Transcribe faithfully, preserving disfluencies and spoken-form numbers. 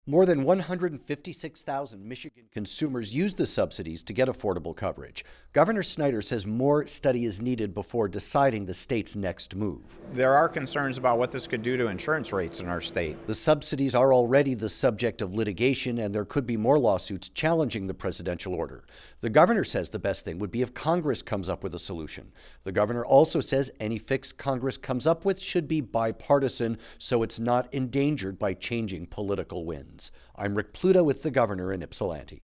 More than one hundred fifty-six thousand Michigan consumers use the subsidies to get affordable coverage. Governor Snyder says more study is needed before deciding the state's next move. There are concerns about what this could do to insurance rates in our state. The subsidies are already the subject of litigation, and there could be more lawsuits challenging the presidential order. The governor says the best thing would be if Congress comes up with a solution. The governor also says any fix Congress comes up with should be bipartisan, so it's not endangered by changing political winds. I'm Rick Pluto with the governor in Ypsilanti.